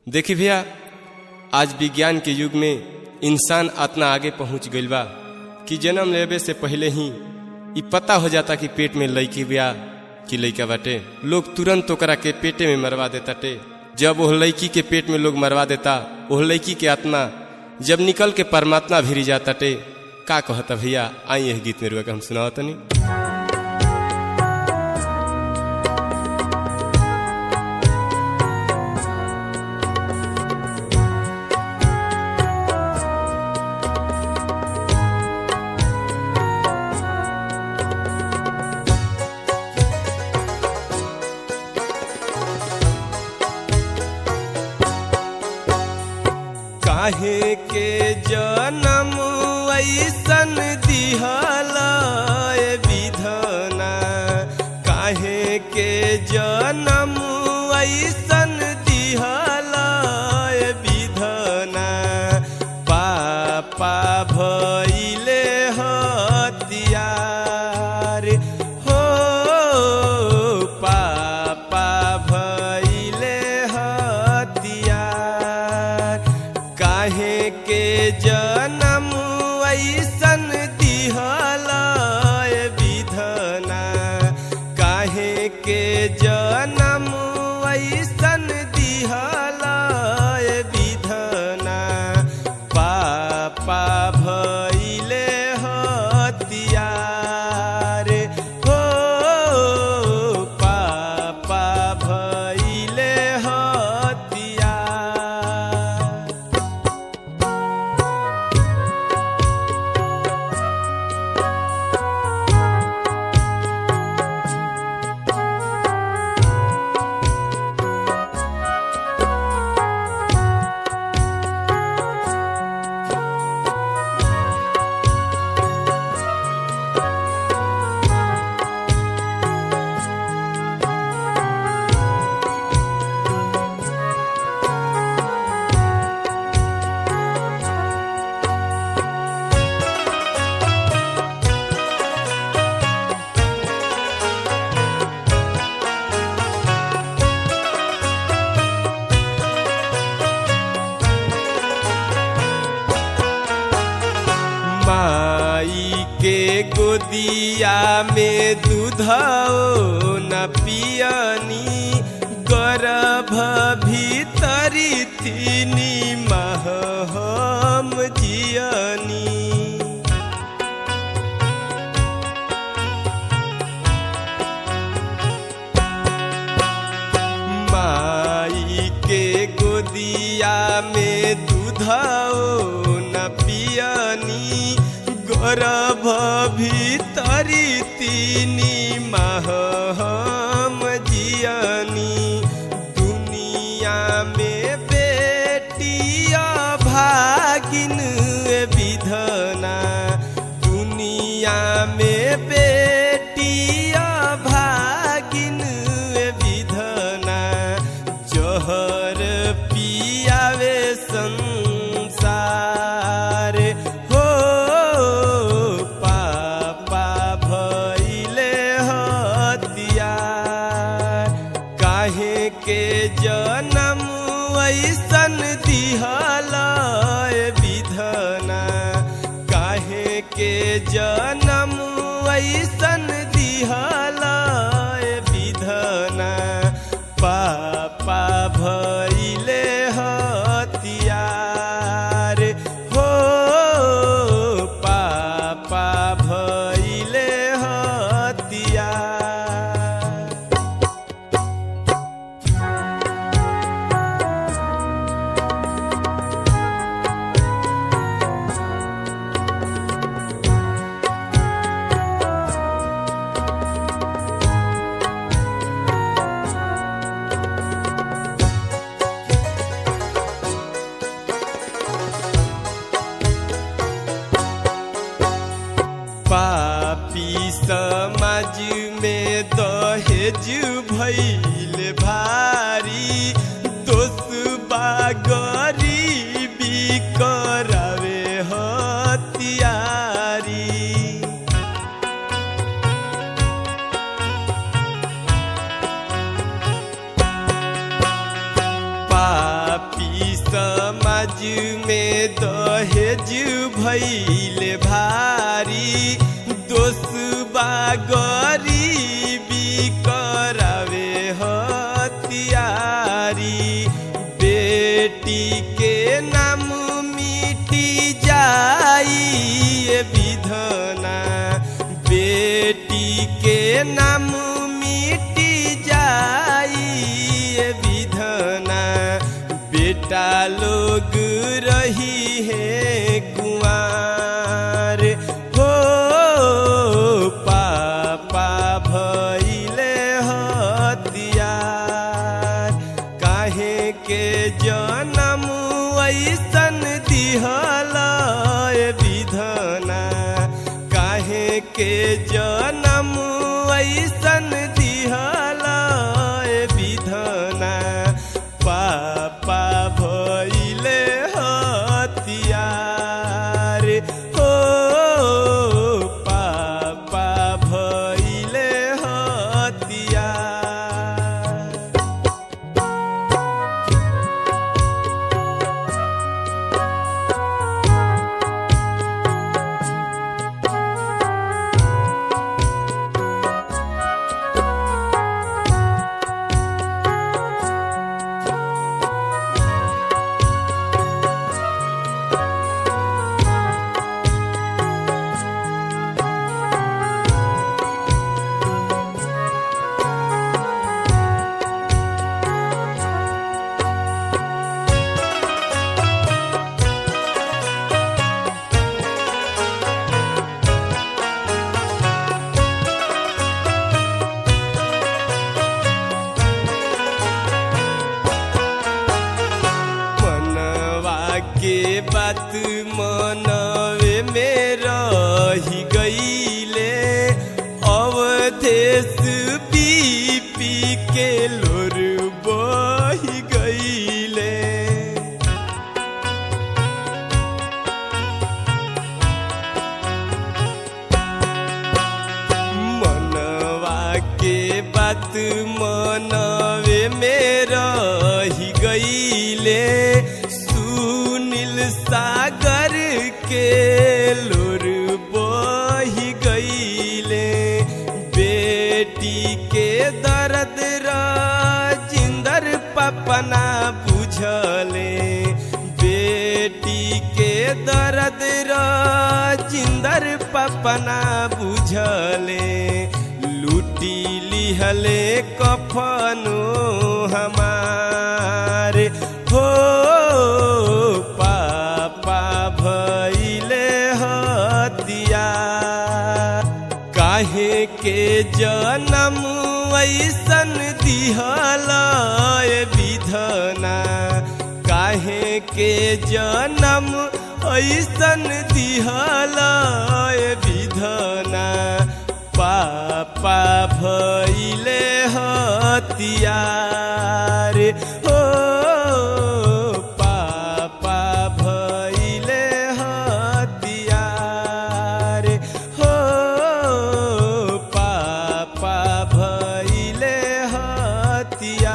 देखी भैया, आज विज्ञान के युग में इंसान इतना आगे पहुंच गइल बा कि जन्म लेवे से पहले ही ये पता हो जाता कि पेट में लड़की बिया कि लड़का बाटे। लोग तुरंत ओकरा के पेटे में मरवा देता टे। जब वो लड़की के पेट में लोग मरवा देता, वो लड़की के आत्मा जब निकल के परमात्मा भिरी जाता टे। का कहता भैया, आई यह गीत मेरे को हम सुनाओ तनी। काहे के जन्म ऐसन दिहला विधना, काहे के जन्म ऐसन दिहला विधना। पापा भइले हत्यार हो, पापा भइले हत्यार। काहे के जन्म ऐसन दिहला विधना, काहे के जन्म ऐसन दिहला विधना। पापा भइले हत्यार हो, पापा भइले हत्यार। माई के गोदिया में दूधो न पियनी, गर्भ भीतरी 3 माह हम जियनी। माई के गोदिया में दूधो न पियनी, गर्भ भीतरी 3 माह हम जियनी। दुनिया में बेटिया भागिन विधना, दुनिया में बेटिया भागिन विधना। जहर पियावे संसार हो, पापा भइले हत्यार। काहे के जन्म ऐसन दिहला विधना, काहे के जन्म ऐसन दिहला विधना। पापा भइले हत्यार हो, पापा भइले हत्यार। पापी समाज में दहेज भइल भारी, दोष बा गरीबी करावे हत्यारी। समाज में दहेज भइले भारी, दोष बा गरीबी करावे हथियारी। बेटी के नाम मिटी जाई ये विधना, बेटी के नाम मिटी जाई ये विधना। बेटा लोग रही है कुंवार हो, पापा भइले हथियार। काहे के जन्म ऐसन दिहल विधना, काहे के जन्म ऐसन दिहल विधना। पापा भइले हथियार हो, पापा भइले हथियार। के बात मनवे में रही गईले, अवधेश पी पी के लोर बही गईले। मनवा के बात मनवे में रही गईले, सागर के लोर बही गईले। बेटी के दर्द राजिंदर पपना बुझले, बेटी के दर्द राजिंदर पपना बुझले। लूटी लिहले कफनो हमारे हो, पापा भइले हथियार। काहे के जन्म ऐसन दिहल विधना, काहे के जन्म ऐसन दिहल विधना। पापा भइले हथियार हो, भइले हथियार।